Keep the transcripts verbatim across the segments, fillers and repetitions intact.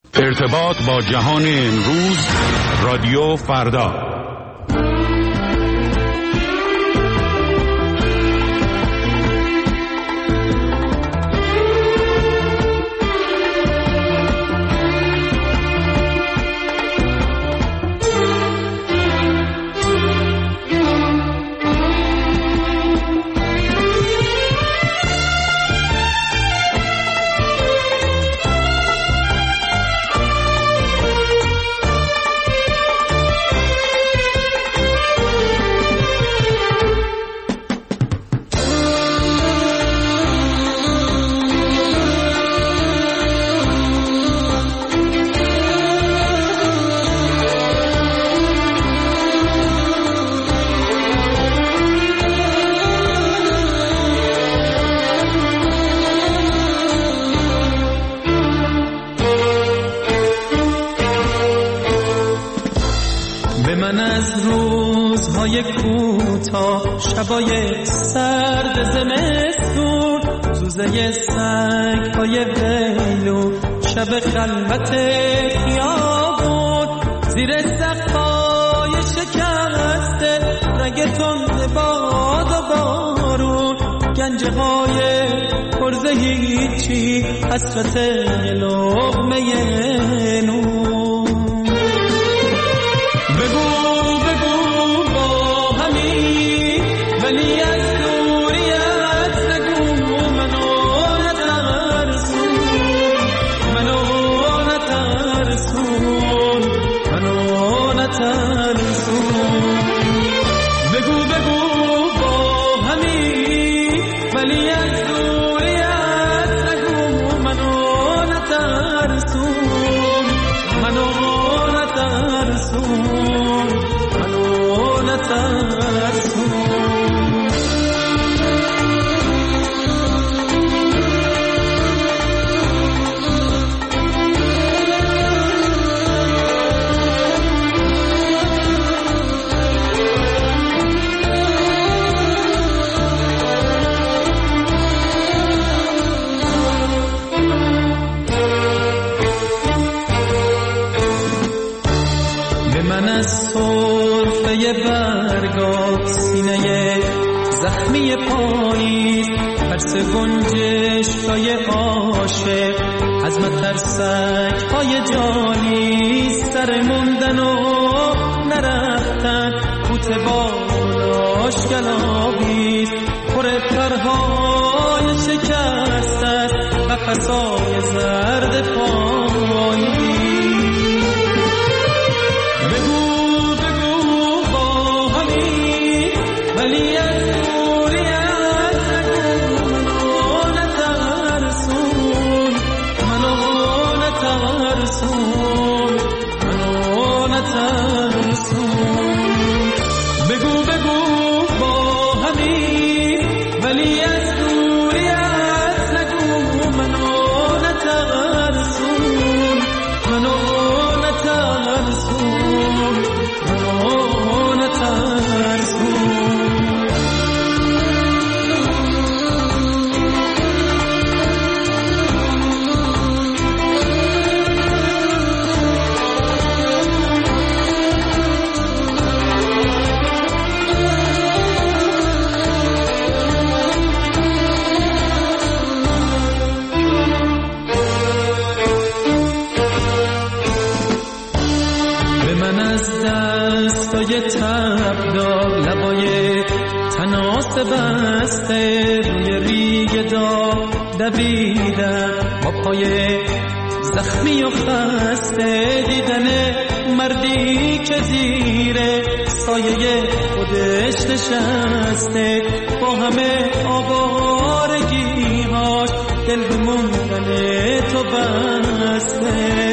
ارتباط با جهان امروز، رادیو فردا. شبای سرد زمستون، سوزه سنگ های ویلو، شب خلوت خیابون، زیر سقفای شکسته رنگ تند باد و بارون، گنجه های پرزه هیچی، حسرت لقمه نون. بگو ولی از دوریت نگو، منو نترسون، منو نترسون، منو نترسون. بگو بگو با همین، ولی از دوریت نگو، منو نترسون، منو نترسون، منو نترسون. برگا سینه زخمی پاییز، ترس گنجش های عاشق، از مترسک های جانی، سر موندن و نرفتن، بوت بالاش گلابیز، پر پرهای شکست است، قفسای زرد پاییز. ولی از دوریت نگو، منو نترسون، منو نترسون، منو نترسون. بگو بگو با همین، ولی از دوریت نگو، منو نترسون، منو نترسون، منو نترسون. تبدار لبای تناس بسته، روی ریگ داغ دویدن با پای زخمی و خسته، دیدن مردی که زیر سایه خودش نشسته، با همه آوارگی‌هاش دل به موندن تو بسته.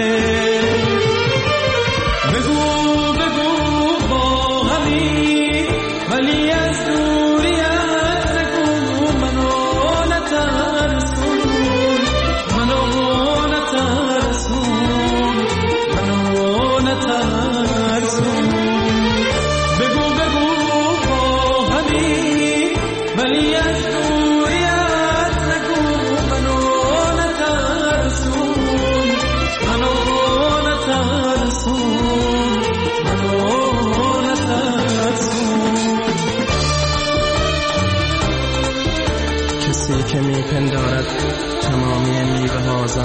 ولی از دوریت نگو، منو نترسون، منو نترسون، منو نترسون. بگو بگو با همین، ولی از دوریت نگو، منو نترسون، منو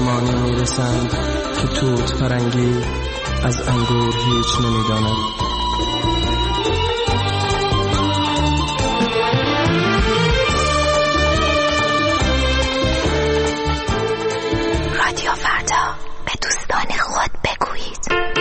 زمانی میرسند که توت فرنگی از انگور هیچ نمیداند. رادیو فردا، به دوستان خود بگویید.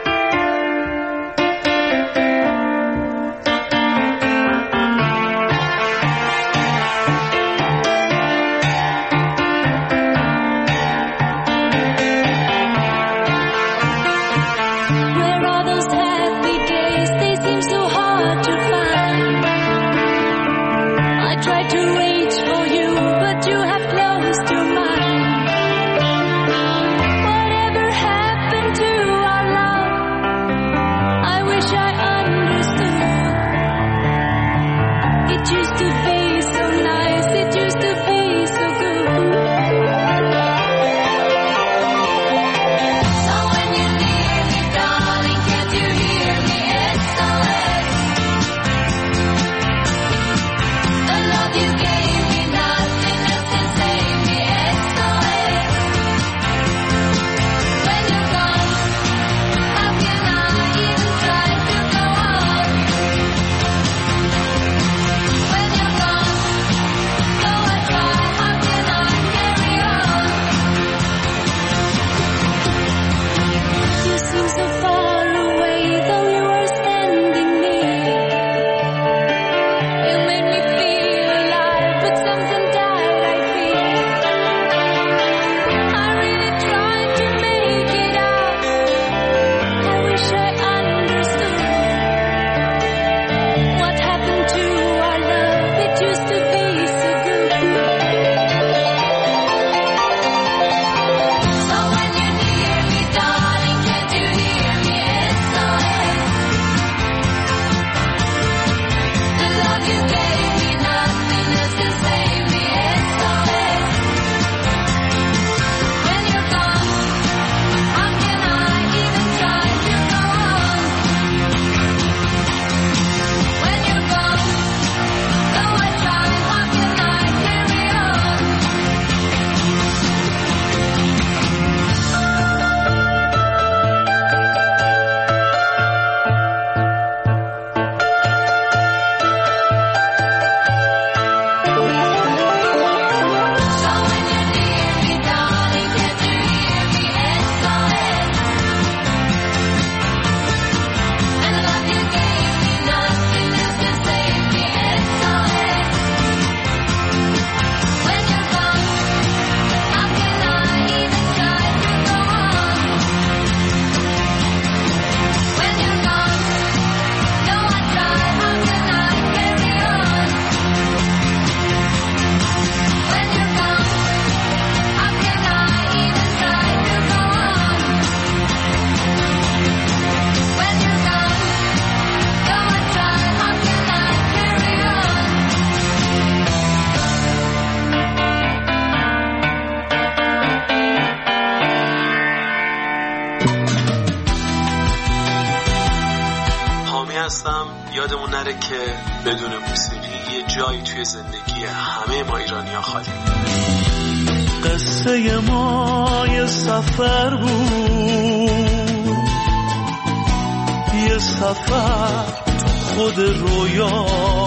یادمون نره که بدون موسیقی یه جایی توی زندگی همه ما ایرانی‌ها خالی. قصه ما یه سفر بود، یه سفر خود رویا،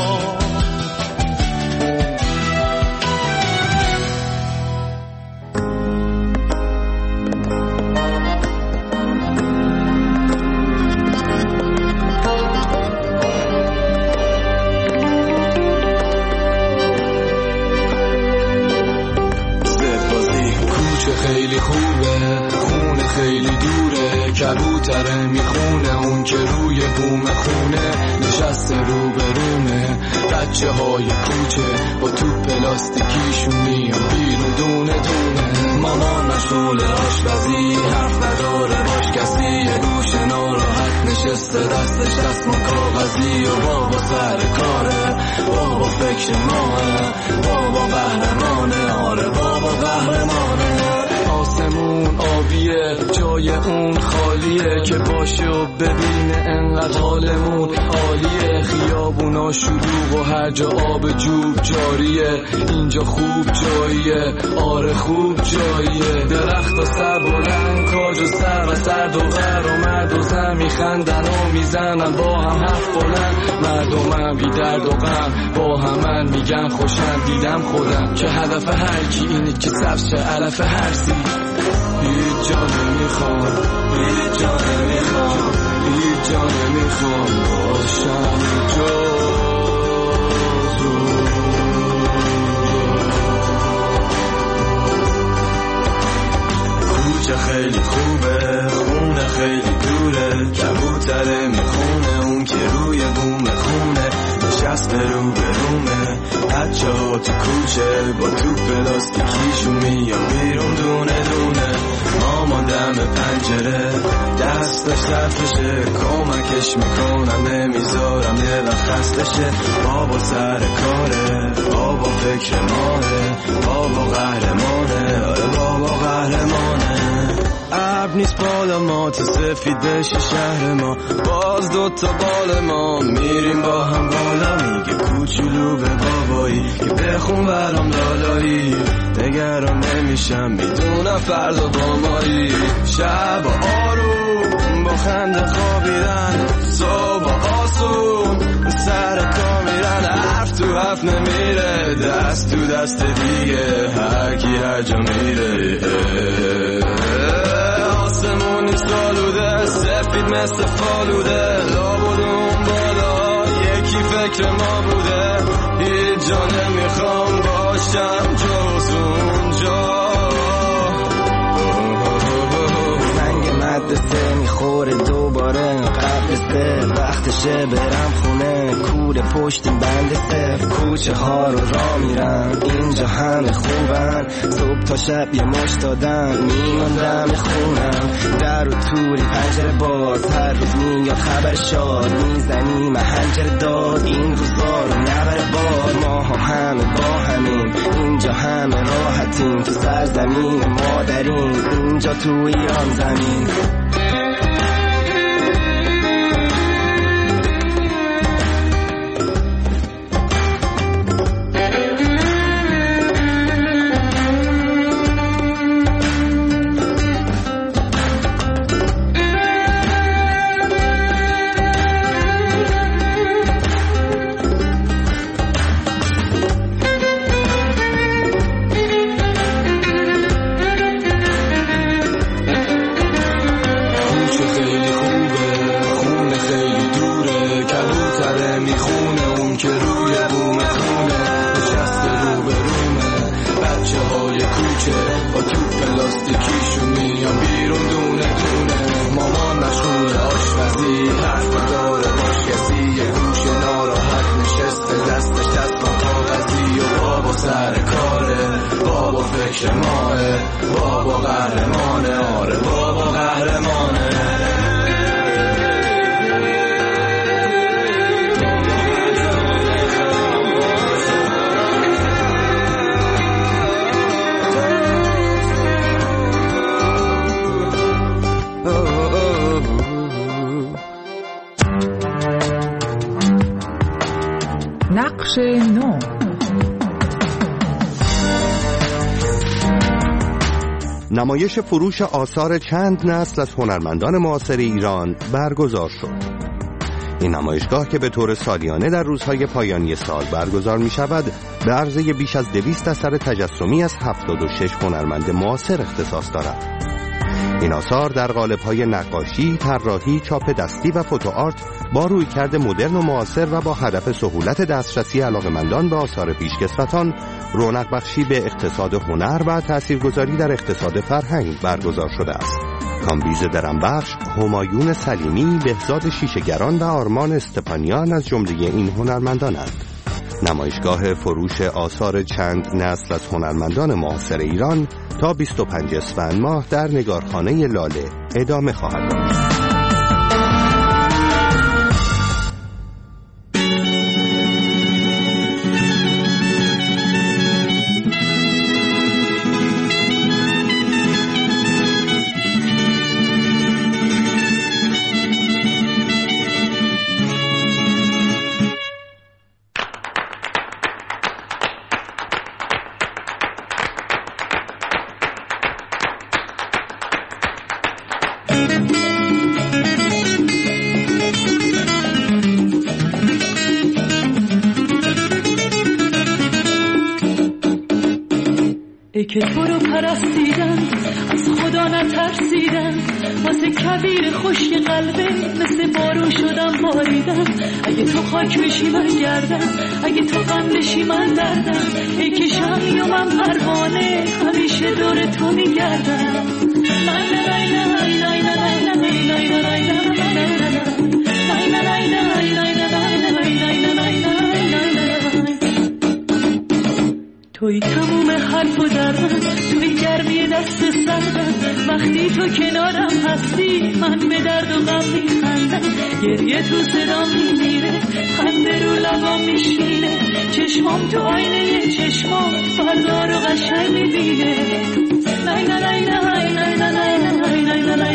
خیلی خوبه، خونه خیلی دوره، کبوتره میخونه اون که روی بوم خونه نشسته رو به رومه. بچه های کوچه با تو پلاستیکیشون میان بیرون دونه دونه. مامان مشغول آشپزی حرف نداره باش کسی، یه گوشه ناراحت نشسته دستش دستمون کاغذی و بابا سر کاره، بابا فکر ماه، بابا قهرمانه، آره بابا قهرمانه. آسمون آبیه، جای اون خالیه که باشه و ببینه انقدر حالمون عالیه. خیابونا شلوغ و هر جا آب جوب جاریه، اینجا خوب جاییه، آره خوب جاییه. درختا سر بلند، کاج و سر و سرد و غر و مرد و زن میخندن و میزنن با هم حرف بلند. مردمم بی درد و غم با همن میگن خوشم، دیدم خودم که هدف هر کی اینه که سبز شه علف هر سی. هیچ جا نمیخوام، هیچ جا نمیخوام، هیچ جا نمیخوام باشم جا. کوچه خیلی خوبه، خونه خیلی دوره، کبوتره میخونه اون که روی بوم خونه نشسته رو به رومه. بچه ها تو کوچه با تو پلاستیکیشون میان بیرون دونه دونه. مامان دم پنجره دستش صرفشه، کمکش میکنم نمیذارم یه وقت خستشه. بابا سر کاره، بابا فکر ماه، بابا قهرمانه، آره بابا قهرمانه. ابر نیست بالا ما تا سفید بشه شهر ما، باز دوتا بال ما میریم با هم بالا. میگه کوچولو به بابایی که بخون برام لالایی، نگران نمیشم میدونم فردا با مایی. شب آروم با خنده خوابیدن، صبح آسون سر کار میرن. حرف تو حرف نمیره، دست تو دست دیگه، هر کی هر جا میره. آسمونی سالوده، سفید مثل فالوده، لابدون بالا یکی فکر ما بوده. هیچ جا نمیخوام باشم جز اونجا. زنگ مدرسه میخوره دوباره قبل سه، وقتشه برم خونه، کوره پشتیم بند صف. کوچه ها رو را میرم، اینجا همه خوبن، صبح تا شب یه مش دادن میماندم خونم. در و توری پنجره باز، هر روز میاد خبر شاد، میزنیم هنجره داد. این روزا رو نبره باد، ما هم همه با همین، اینجا همه راحتیم، تو سرزمین مادرین، اینجا تو ایران زمین. نقش نو. نمایش فروش آثار چند نسل از هنرمندان معاصر ایران برگزار شد. این نمایشگاه که به طور سالیانه در روزهای پایانی سال برگزار می شود، به عرضه بیش از دویست اثر تجسمی از هفتاد و شش هنرمند معاصر اختصاص دارد. این آثار در قالب‌های نقاشی، طراحی، چاپ دستی و فوتوآرت با رویکرد مدرن و معاصر و با هدف سهولت دسترسی علاقه‌مندان به آثار پیشکسوتان، رونق بخشی به اقتصاد هنر و تاثیرگذاری در اقتصاد فرهنگ برگزار شده است. کامبیز درنبخش، همایون سلیمی، بهزاد شیشه‌گران و آرمان استپانیان از جمله این هنرمندانند. نمایشگاه فروش آثار چند نسل از هنرمندان معاصر ایران تا بیست و پنجم اسفند ماه در نگارخانه لاله ادامه خواهد داشت. که تو رو پرستیدم از خدا نترسیدم واسه کبیر خشک قلبه مثل بارون شدم باریدم اگه تو خاک بشی من گردم اگه تو غم بشی من دردم ای که شمی و من پروانه همیشه دور تو میگردم توی تموم حرف و دردم توی گرمی دست سردم وقتی تو کنارم هستی من به درد و غم میخندم گریه تو صدام میمیره خنده رو لبام میشینه چشمام تو آینه چشمام فردا رو قشنگ میبینه لای لای لای لای لای لای لای لای لای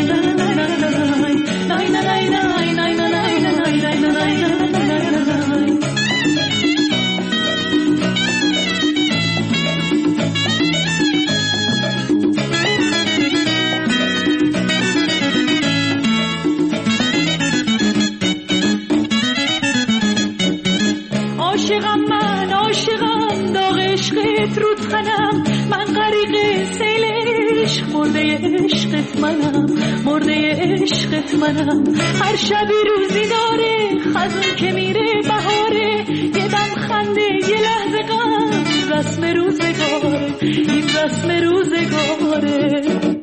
عاشقم من عاشقم داغ عشقت رو تنم من غریق سیل عشق مرده عشقت منم مرده عشقت منم هر شبی روزی داره خزون که میره بهاره یه دم خنده یه لحظه غم رسم روزگاره این رسم روزگاره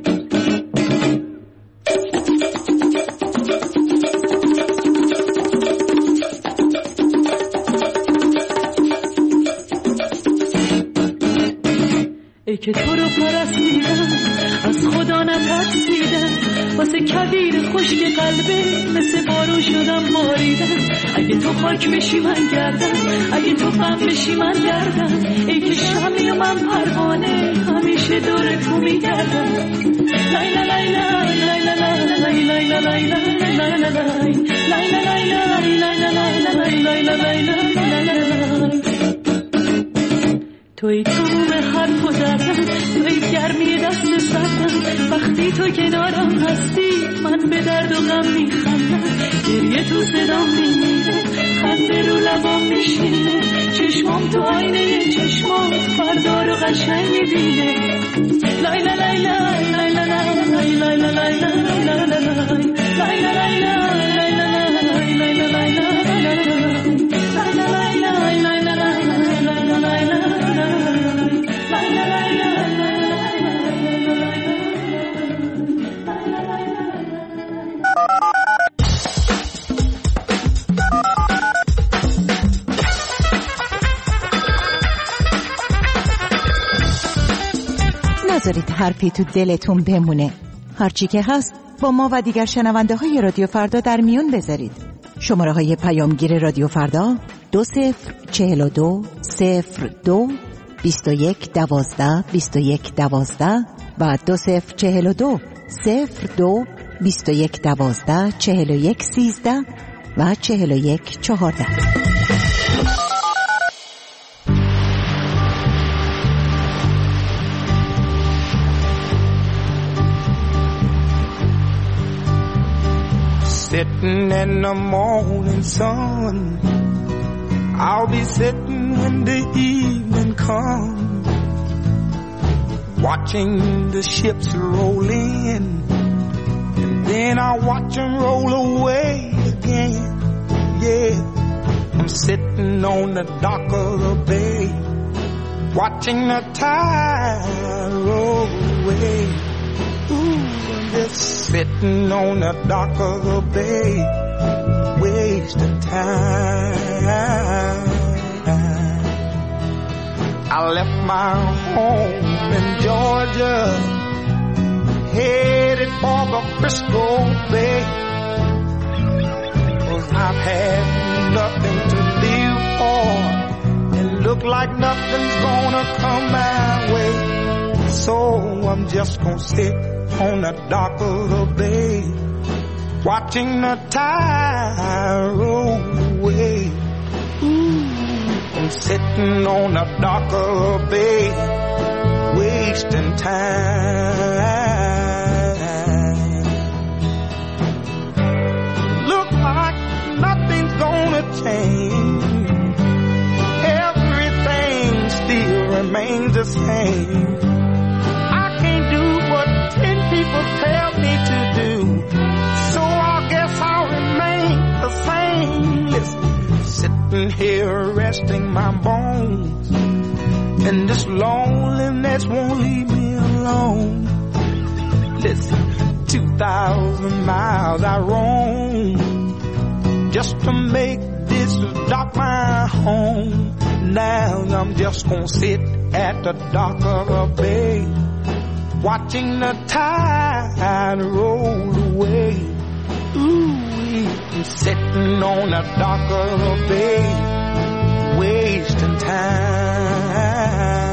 ای که تو رو پرستیدم از خدا نترسیدم واسه کبیر خشک قلبه مثل بارون شدم باریدم اگه تو خاک بشی من گردم اگه تو غم بشی من گردم ای که شمی و من پروانه همیشه دور تو میگردم لای لای لای لای لای لای لای لای لای لای لای لای لای توی تموم حرف و دردم توی گرمی دست سردم وقتی تو کنارم هستی من به درد و غم میخندم گریه تو صدام میمیره خنده رو لبام میشینه چشمام تو آینه چشمام فردا رو قشنگ میبینه لای لای لای لای لای لای لای لای لای لای لای نذارید حرفی تو دلتون بمونه. هرچی که هست با ما و دیگر شنونده های رادیو فردا در میون بذارید. شماره های پیامگیر رادیو فردا دو صفر چهل و دو صفر دو بیست و یک دوازده بیست و یک دوازده و دو صفر چهل و دو صفر دو بیست و یک دوازده چهل و یک سیزده و چهل و یک چهارده. Sitting in the morning sun, I'll be sitting when the evening comes, watching the ships roll in, and then I'll watch them roll away again. Yeah, I'm sitting on the dock of the bay, watching the tide roll away. Ooh, I'm just sitting on the dock of the bay, wasting time. I left my home in Georgia, headed for the Frisco Bay, 'cause I've had nothing to live for, and look like nothing's gonna come my way. So I'm just gonna sit on the dock of the bay, watching the tide roll away. Ooh, I'm sitting on the dock of the bay, wasting time. Look like nothing's gonna change, everything still remains the same. testing my bones, and this loneliness won't leave me alone. Listen, two thousand miles I roam just to make this dock my home. Now I'm just gonna sit at the dock of a bay, watching the tide roll away. Ooh, I'm sitting on the dock of a bay, wasting time.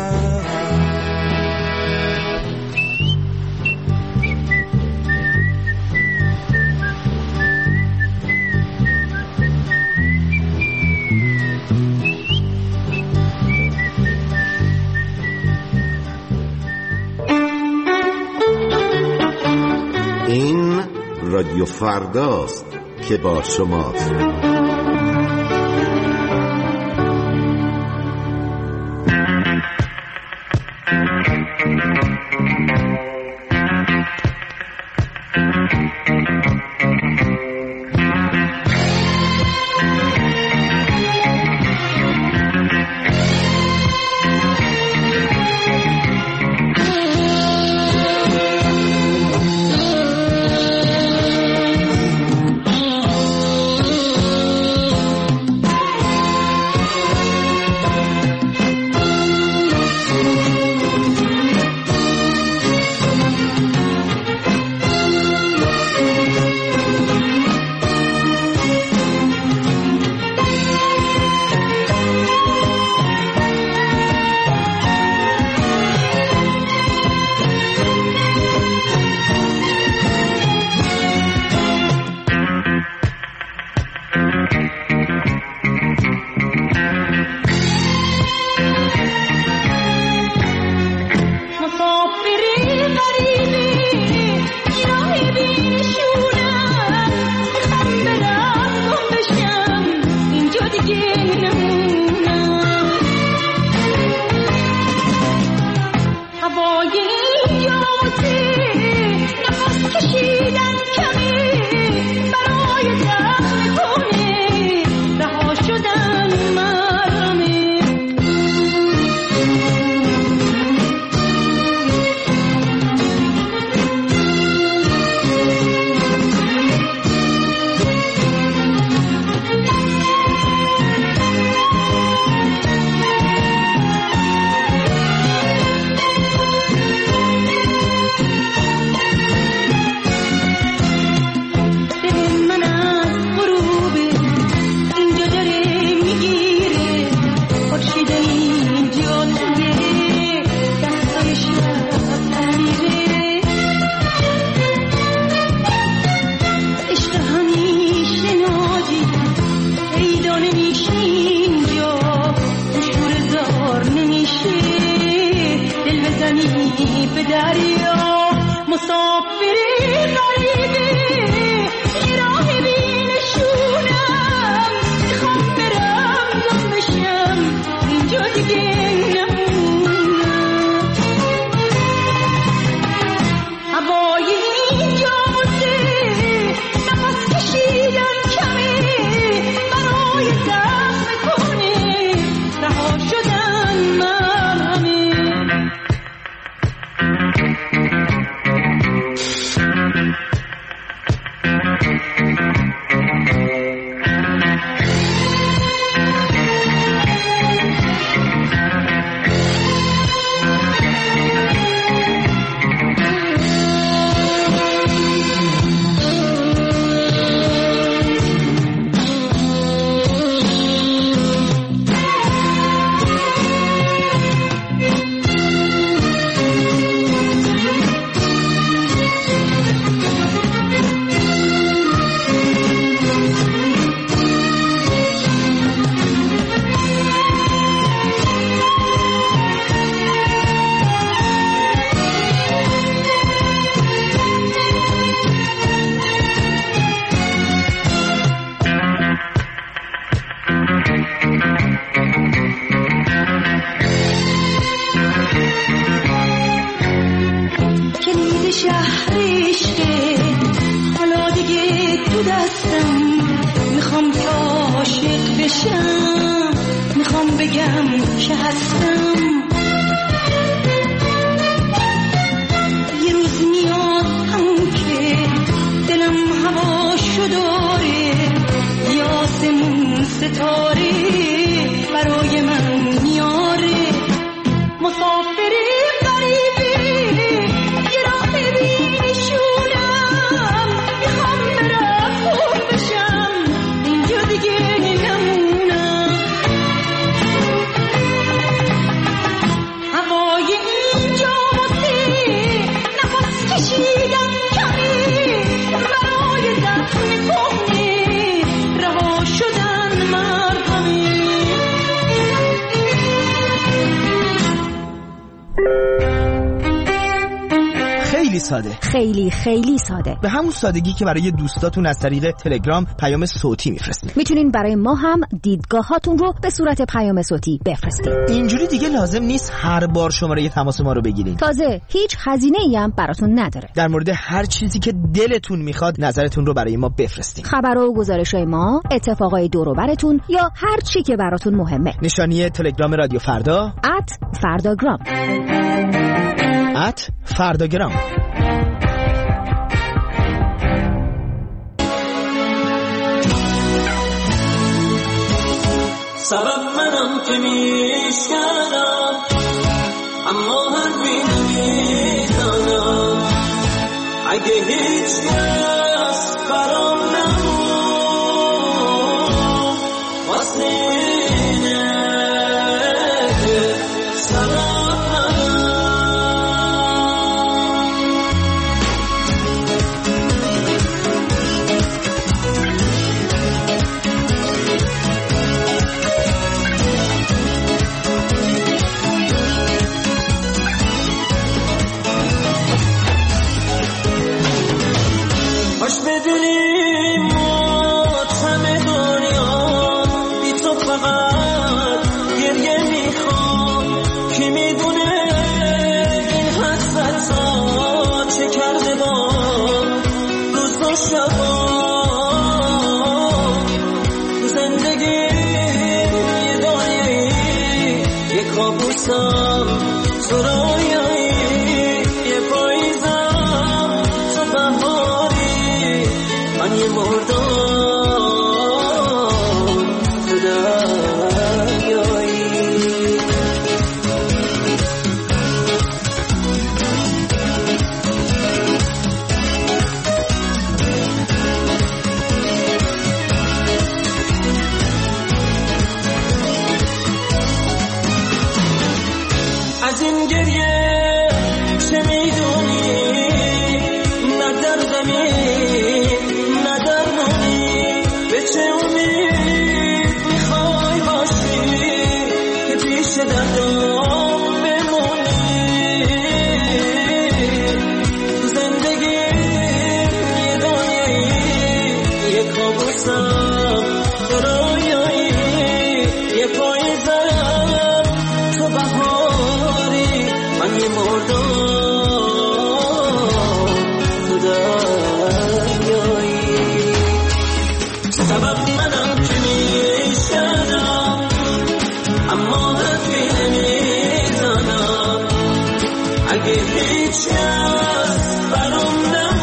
این رادیو فرداست که با شماست. میخوام بگم که هستم. یه روز میاد همون که دلم هواشو داره، یه آسمون ستاره برای من میاره. مسافری غریبی یه راه بیشونم، میخوام برم بشم اینجا دیگه نمونم. هوای اینجا واسه نفس کشیدن کمی، برای زخم کهنه رها شدن مرهمی. خیلی ساده، خیلی خیلی ساده، به همون سادگی که برای دوستاتون از طریق تلگرام پیام صوتی میفرستید. میتونین برای ما هم دیدگاهاتون رو به صورت پیام صوتی بفرستید. اینجوری دیگه لازم نیست هر بار شماره تماس ما رو بگیرید. تازه هیچ هزینه‌ای هم براتون نداره. در مورد هر چیزی که دلتون میخواد نظرتون رو برای ما بفرستید. خبرها و گزارش‌های ما، اتفاقای دور و برتون یا هر چی که براتون مهمه. نشانی تلگرام رادیو فردا ات فرداگرام ات فرداگرام. سبب منم که میشکنم، اما حرفی نمیزنم. اگه هیچ کس برام نمون واسه اینه که سبب بدونیم ماتم دنیا بی تو فقط گریه میخوام. کی میدونه این حسرت ها چه کرده با روز و شبا. تو زندگی یه دایری یه کابوسم، تو رویایی یه پاییزم، تو بهاری من یه مردم تو دریایی. از این گریه چه میدونی؟ نه در زمین نه در مونی، به چه امید میخوای باشی که پیش دردم بمونی؟ تو زندگی یه دنیایی یه کابوسم، تو رویایی یه پاییزم، تو بهاری من یه مردم تو دریایی. سبب منم که میشنم، اما حرفی نمیزنم. اگه هیچ کس برام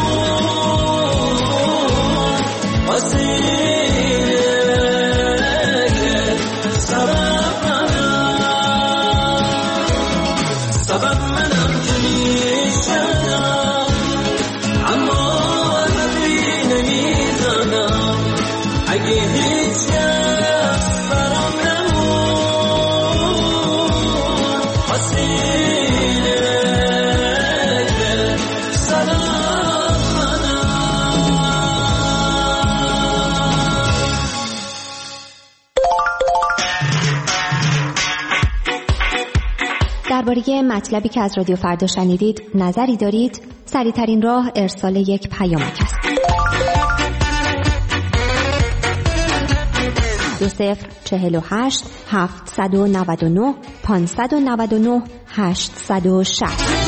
نمون واسه اینه که سبب منم. سبب منم که میشنم، اما حرفی نمیزنم. اگه هیچ کس برام نمون واسه اینه که سبب درباره مطلبی که از رادیو فردا شنیدید نظری دارید؟ سریع‌ترین راه ارسال یک پیامک است. دو صفر چهل و هشت هفتصد و نود و نه پانصد و نود و نه هشتصد و شصت.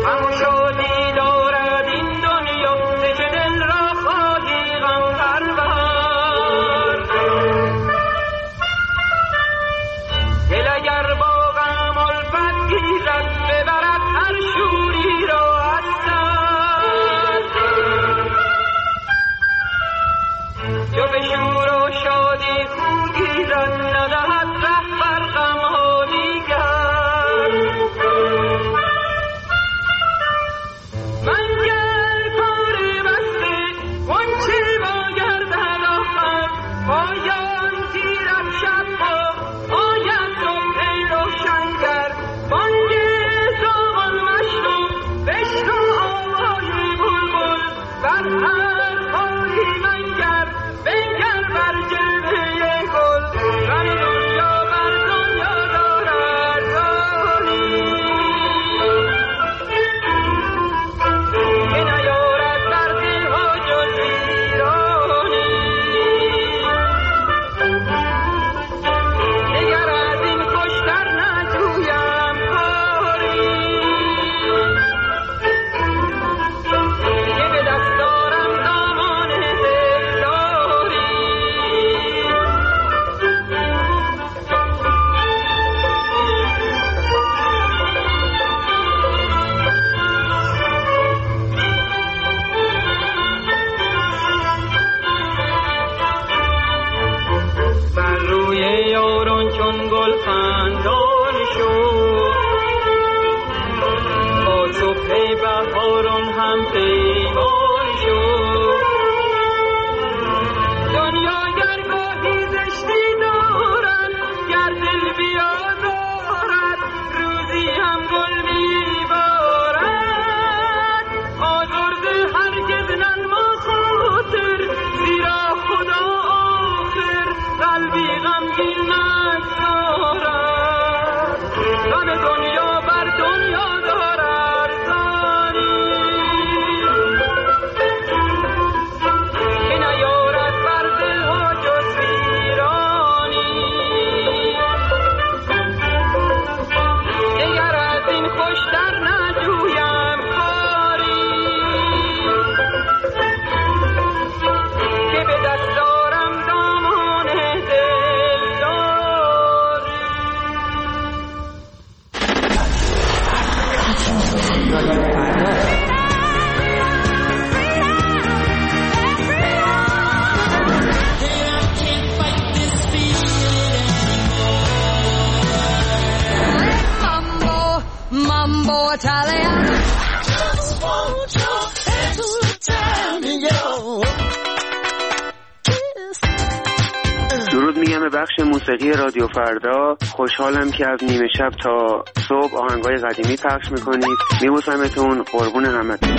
درود میگم به بخش موسیقی رادیو فردا. خوشحالم که از نیمه شب تا صبح آهنگای قدیمی پخش میکنید. میبوسمتون، قربون همتون.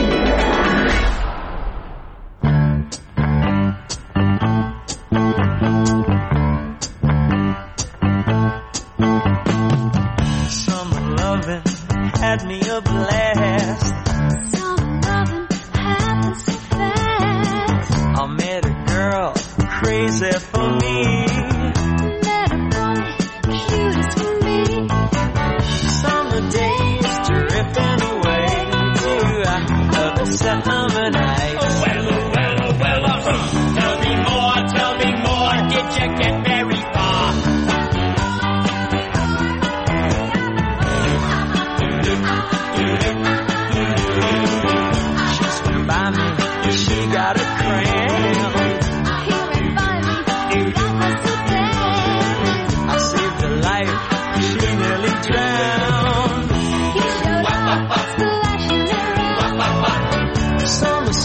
Had me a blast. Some loving happened so fast. I met a girl crazy for me. Met a boy cute as can be. Summer days drifting away to other summer nights. Oh, well, oh, well, oh, well, uh, tell me more, tell me more. Did you get very far? She got a cramp. Here and by me, that was the plan. I saved her life, she nearly drowned. He showed up, splashing around. Summer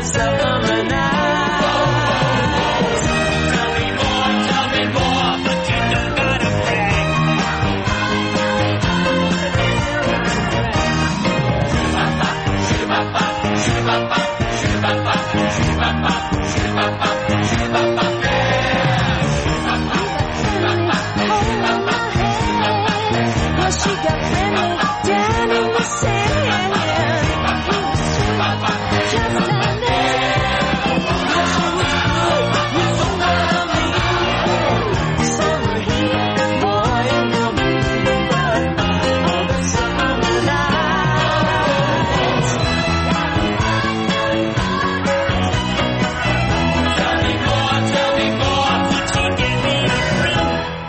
summer nights. Tell me more, tell me more, but you don't gotta brag. Shoo-ba-ba, shoo-ba-ba, shoo-ba-ba, shoo-ba-ba, shoo-ba-ba, shoo-ba-ba, shoo-ba-ba. She got Benny down in the sand. He was sweet, just a little. But she was good, you know what I mean. Summer heat, boy, come on, all the summer nights. Tell me more, tell me more, put you give me a ring.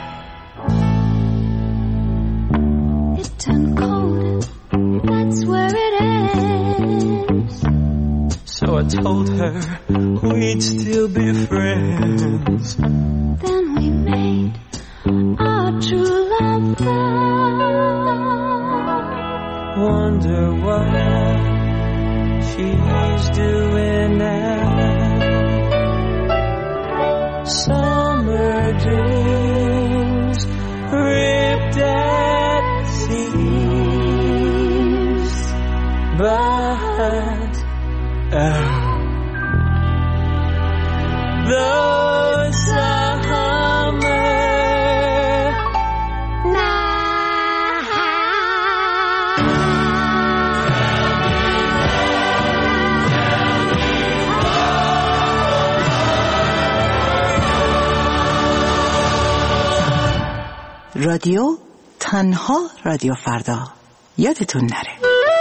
It turned cold, that's where it ends. So I told her we'd still be friends. Then we made our true love vow. Wonder what she's doing now. Summer dreams ripped at seams, but oh, the summer رادیو تنها رادیو فردا، یادتون نره.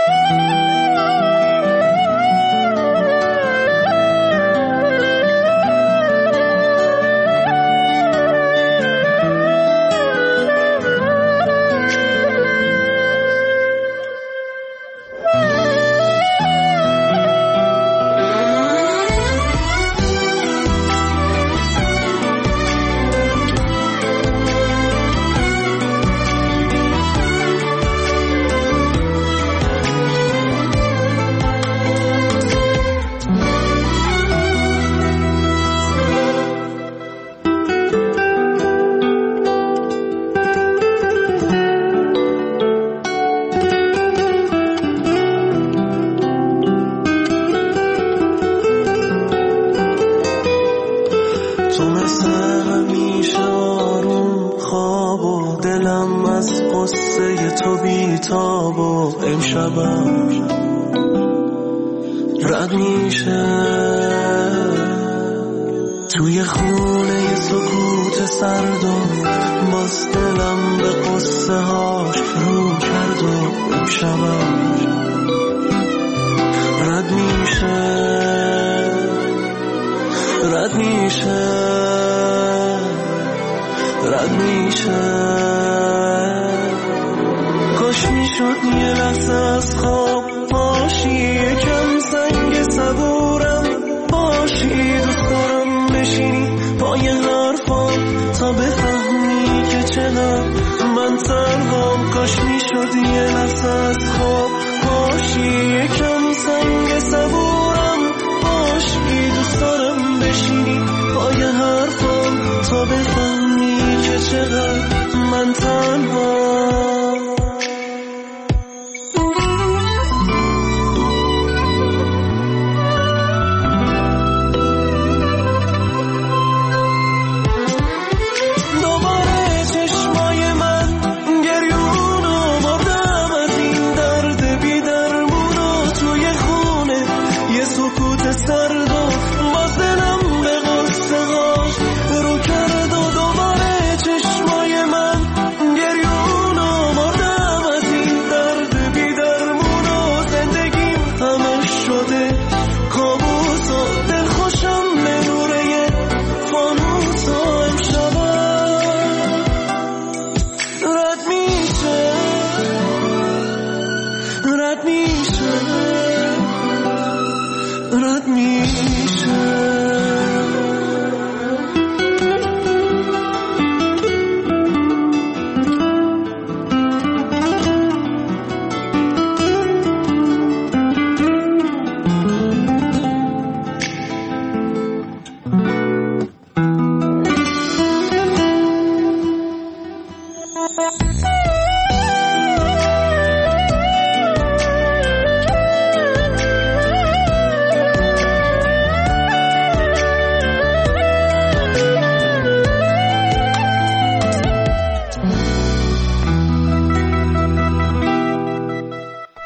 رد میشه توی خونه سکوت سرد و باز دلم به قصه هاش رو کرد و امشبم رد میشه رد میشه رد میشه کاش میشد یه لحظه از خواب باشی یکم سنگ صبورم باشی دوست دارم بشینی پای حرفام تا بفهمی که چقدر من تنهام کاش میشد یه لحظه از خواب باشی یکم سنگ صبورم باشی دوست دارم بشینی پای حرفام تا بفهمی که چقدر من تنهام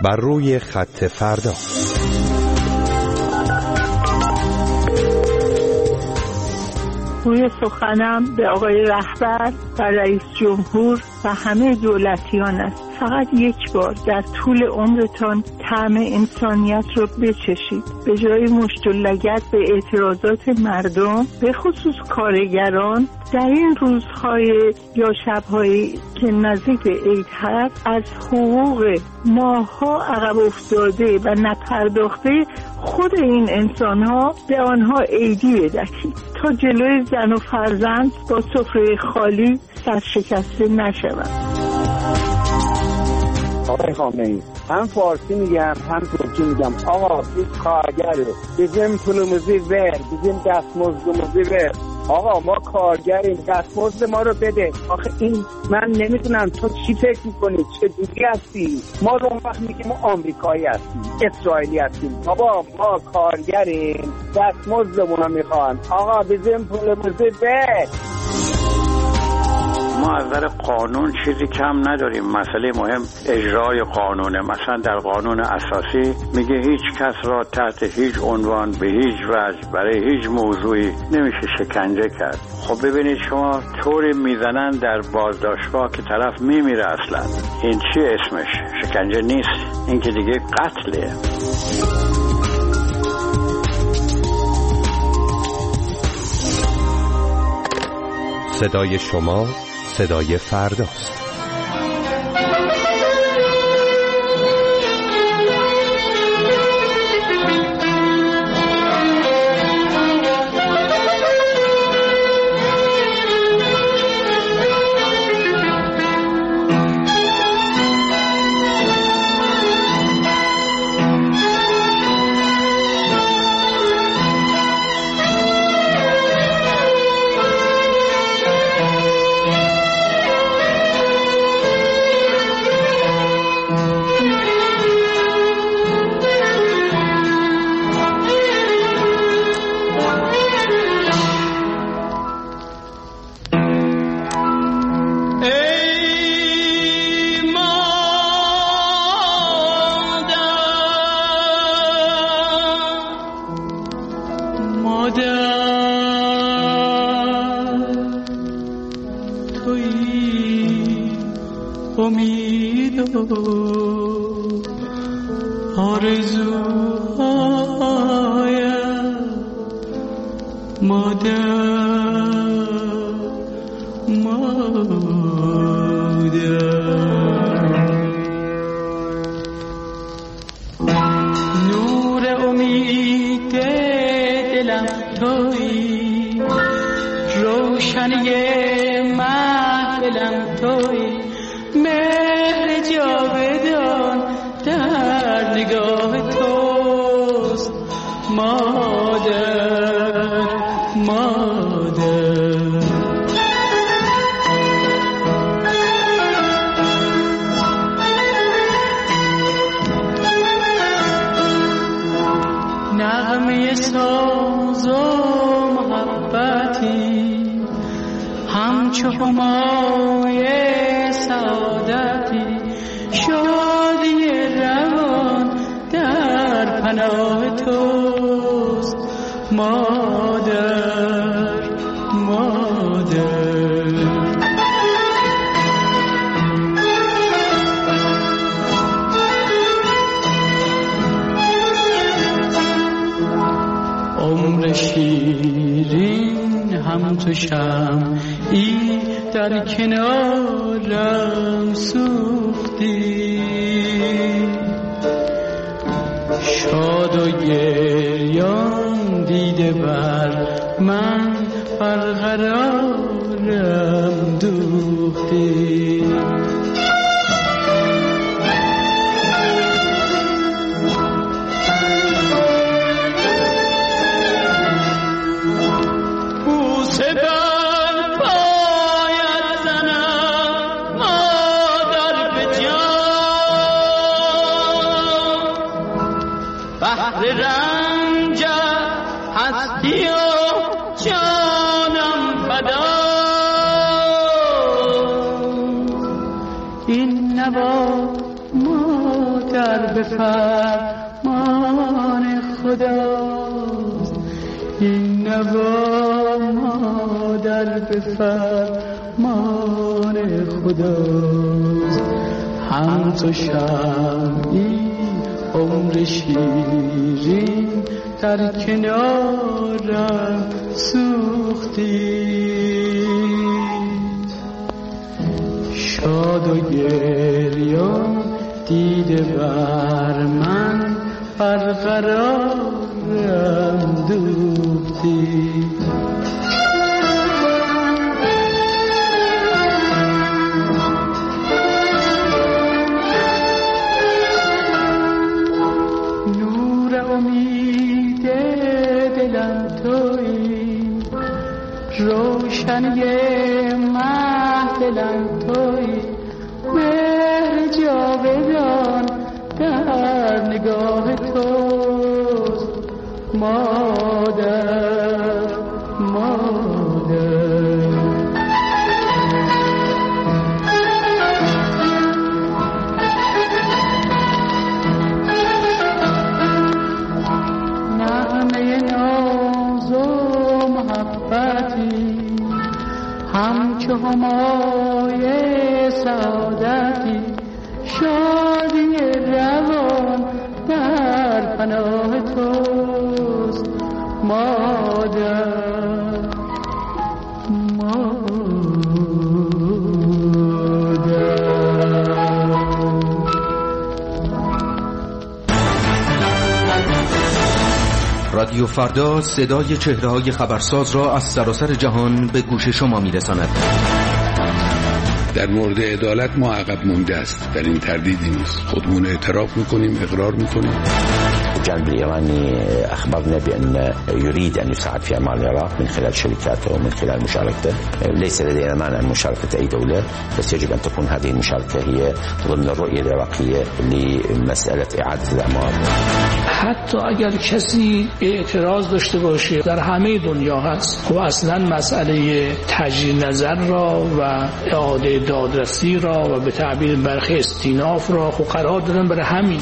بر روی خط فردا. روی سخنم به آقای رهبر و رئیس جمهور و همه دولتیان است. فقط یک بار در طول عمرتان طعم انسانیت رو بچشید. به جای مشت و لگد به اعتراضات مردم، به خصوص کارگران، در این روزهای یا شبهایی که نزدیک عید هست، از حقوق ماها عقب افتاده و نپرداخته خود این انسانها به آنها عیدی بدهید تا جلوی زن و فرزند با سفره خالی سرشکسته نشوند. آقای خامنه‌ای، هم فارسی میگم هم ترکی میگم. آقا این کارگره بزیم پولموزی ور، بزیم دستمزدموزی ور. آقا ما کارگریم، دستمزد ما رو بده. آخه این من نمیدونم تو چی فکر میکنی، چه دوری هستی؟ ما رو اون وقت میگیم ما آمریکایی هستیم، اسرائیلی هستیم. بابا ما کارگریم، دستمزدمون رو میخوان. آقا بزیم پولموزی ور. ما از نظر قانون چیزی کم نداریم. مسئله مهم اجرای قانونه. مثلا در قانون اساسی میگه هیچ کس را تحت هیچ عنوان به هیچ وجه برای هیچ موضوعی نمیشه شکنجه کرد. خب ببینید شما طوری میزنن در بازداشتگاه که طرف میمیره. اصلا این چی اسمش؟ شکنجه نیست، این که دیگه قتله. صدای شما صدای فرداست. این نبا ما در به فرمان خداست، این نوا مادر به فرمان خداست. هم تو شمعی عمر شیرین در کنارم سوختید، شاد و گریان دیده بر من برقرارم دوختید. روشنی محفلم تویی، مهر جاودان در نگاه توست مادر مادر. نغمه ناز و محبتی همچو همای سعادتی، شادی روان در پناه توست مادر مادر. رادیو فردا صدای چهره‌های خبرساز را از سراسر جهان به گوش شما می‌رساند. در مورد عدالت ما عقب مونده است، در این تردیدی نیست. خودمون اعتراف میکنیم، اقرار میکنیم. الجانب الإيراني أخبرنا بأن يريد أن يساعد في أعمال العراق من خلال شركاته ومن خلال مشاركته. ليس لدينا مانع من مشاركة أي دولة، بس يجب أن تكون هذه المشاركة هي ضمن الرؤية العراقية لمسألة إعادة الأعمار. حتی اگر کسی اعتراض داشته باشه در همه دنیا هست و اصلا مسئله تجدید نظر را و اعاده دادرسی را و به تعبیر برخی استیناف را خب قرار دادن برای همین.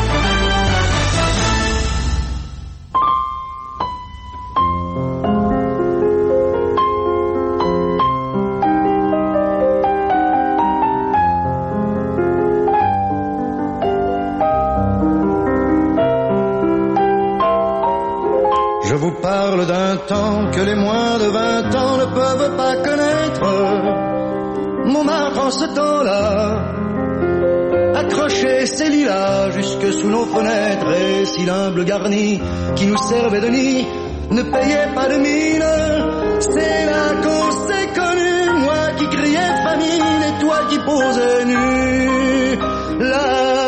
Je vous parle d'un temps que les moins de vingt ans ne peuvent pas connaître. Montmartre en ce temps-là accrochait ses lilas jusque sous nos fenêtres, et si l'humble garni qui nous servait de nid ne payait pas de mine, c'est là qu'on s'est connus, moi qui criais famine et toi qui posais nu. La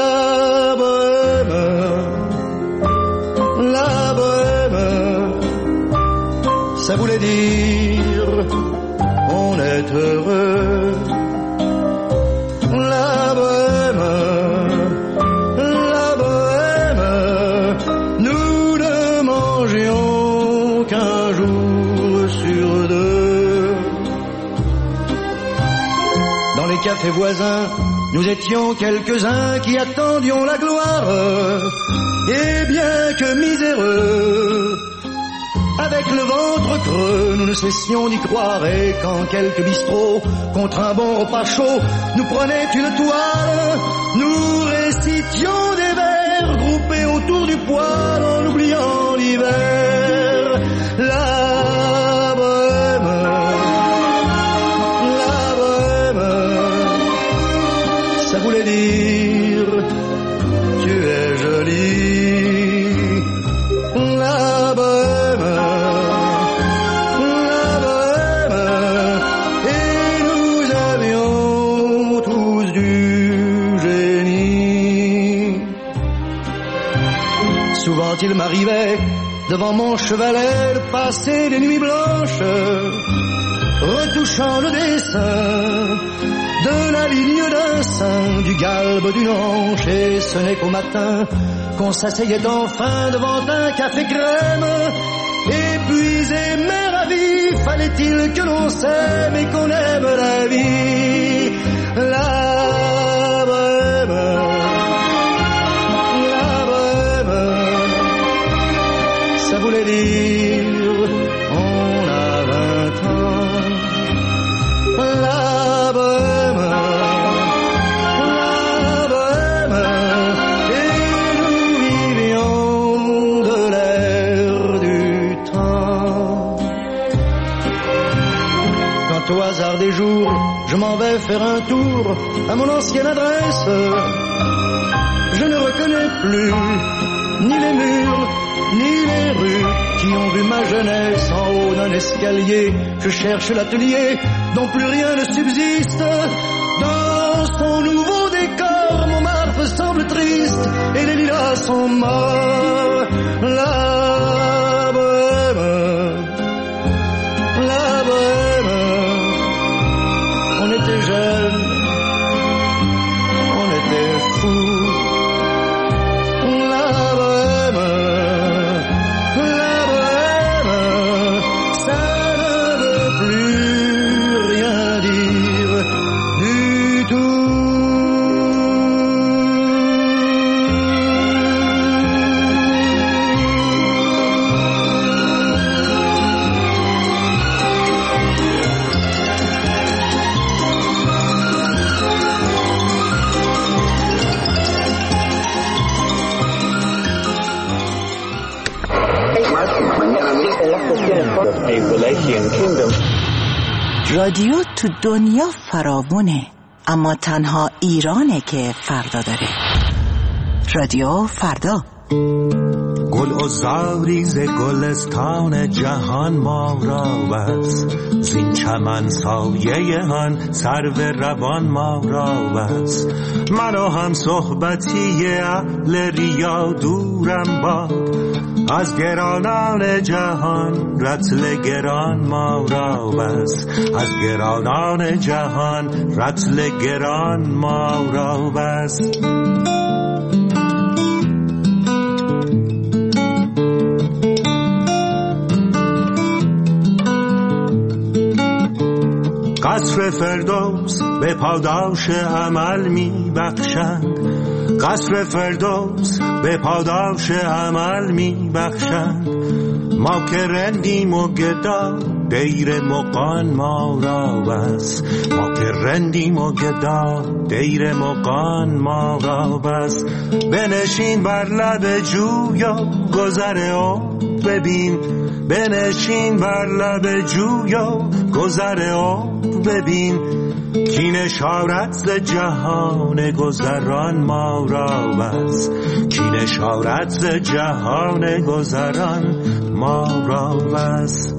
ça voulait dire on est heureux. La bohème, la bohème, nous ne mangions qu'un jour sur deux. Dans les cafés voisins, nous étions quelques-uns qui attendions la gloire. Et bien que miséreux, avec le ventre creux, nous ne cessions d'y croire. Et quand quelques bistrots, contre un bon repas chaud, nous prenaient une toile, nous récitions des vers groupés autour du poêle en oubliant l'hiver. La bohème, la bohème, ça voulait dire tu es jolie. La bohème, souvent il m'arrivait devant mon chevalet de passer des nuits blanches retouchant le dessin de la ligne d'un sein, du galbe d'une hanche. Et ce n'est qu'au matin qu'on s'asseyait enfin devant un café crème. Épuisé mais ravi, fallait-il que l'on s'aime et qu'on aime la vie. La bohème, ça voulait dire on a vingt ans. La bohème, la bohème, et nous vivions de l'air du temps. Quand au hasard des jours, je m'en vais faire un tour à mon ancienne adresse, je ne reconnais plus ni les murs, ni les rues qui ont vu ma jeunesse en haut d'un escalier. Je cherche l'atelier dont plus rien ne subsiste. Dans son nouveau décor, Montmartre semble triste et les lilas sont morts. La bohème, la bohème, on était jeunes, on était fous. La bohème, la bohème, ça ne veut plus rien dire du tout. رادیو تو دنیا فراوونه، اما تنها ایرانه که فردا داره. رادیو فردا. گل و زاری ز گلستان جهان ما را بس، زین چمن سایه هان سرو روان ما را بس. منو هم صحبتی اهل ریا دورم باد، از گرانان جهان رطل گران ما را بس. از گرانان جهان رطل گران ما را بس. قصر فردوس به پاداش عمل می بخشند، قصر فردوس به پاداش عمل می بخشند. ما که رندیم و گدا دیر مقان ما را بس. ما که رندیم و گدا دیر مقان ما را بس. بنشین بر لب جویا گذر او ببین، بنشین بر لب جویا گذر او ببین. کی نشارت ز جهان گذران ما را بس. کی نشارت ز جهان گذران ما را بس.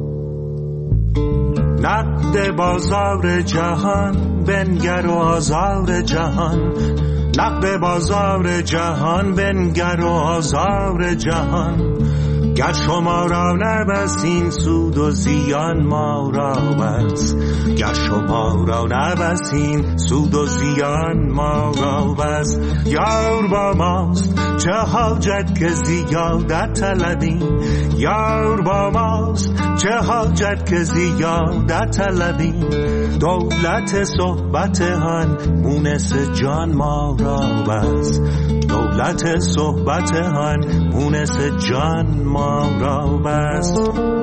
نقد بازار جهان بنگر و آزار جهان، نقد بازار جهان بنگر و آزار جهان. گر شما را نبسین سود و زیان ما را بس. گر شما را نبسین سود و زیان ما را بس. یار با ماست چه حاجت که زیادت طلبیم، یار با ماست چه حاجت که زیادت طلبیم. دولت صحبت هن مونس جان ما را بس. دولت صحبت هن مونس جان ما را بس.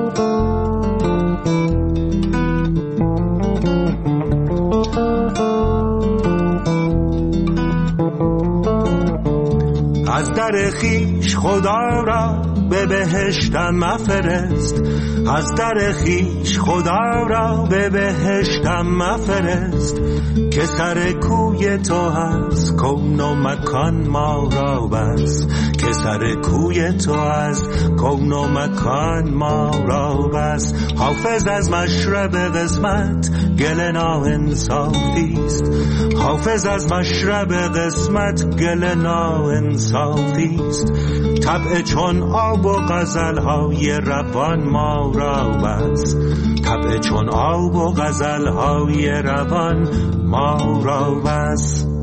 از در خیش خدا را به بهشتم مفرست، از در خیش خدا را به بهشتم مفرست. که سر کوی تو هست کون و مکان ما را بس. که سر کوی تو هست کون و مکان ما را بس. حافظ از مشرب قسمت گل ناانصافیست، حافظ از مشرب قسمت گل ناانصافیست. طبع چون آب و غزلهای روان ما را بس. طبع چون آب و غزلهای روان ما را بس.